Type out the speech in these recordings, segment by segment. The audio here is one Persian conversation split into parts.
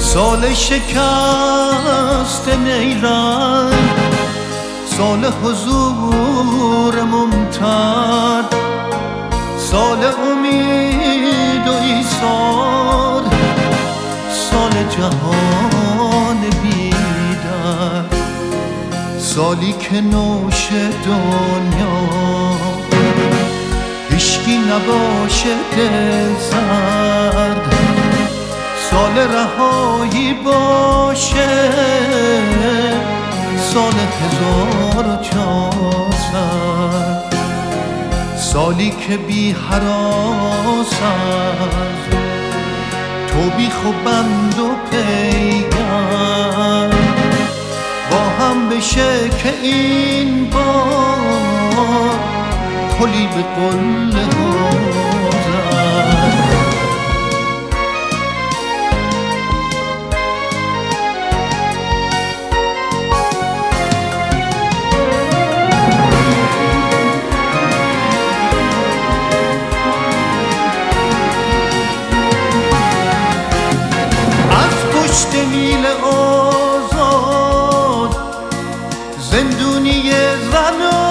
سال شکست نیرنگ، سال حضور ممتد، سال امید و ایثار، سال جهان بی‌درد، سالی که نوش دنیا هیچکی نباشه دل سرد، سال رهایی باشه، سال 1400، سالی که بی هراس از تو بی خوبند و پیگر با هم بشه که این بار کلی به قله نیل آزاد زندونی زن و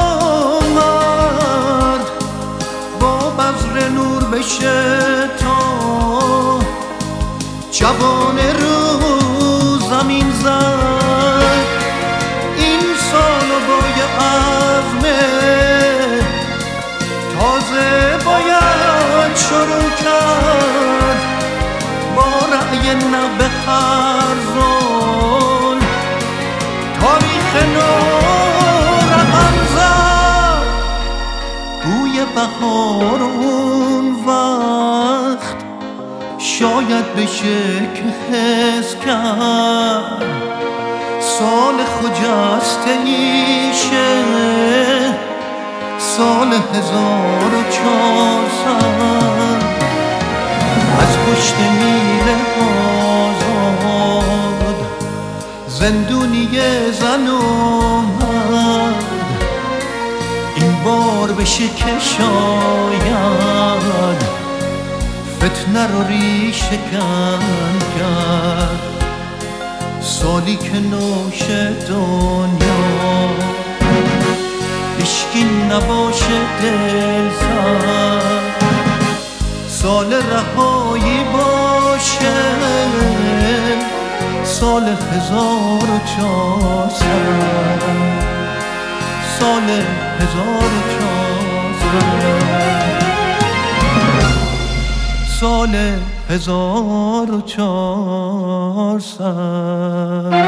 مرد با بذر نور بشه تا جوان رو زمین زد. این سال بای عزمه تازه باید شروع کرد با رأی نه به خرزان تاریخ نو رقم زد. بوی بهار اون وقت شاید بشه که حس کرد سال خجسته ایشه، سال 1400 از پشت نیل آزاد زندونی زن اومد. این بار بشه که شاید فتنه رو ریشه کن کرد، سالی که نوش دنیا هیچکی نباشه دل سرد، سال رهایی باشه، سال 1400، سال 1400، سال 1400.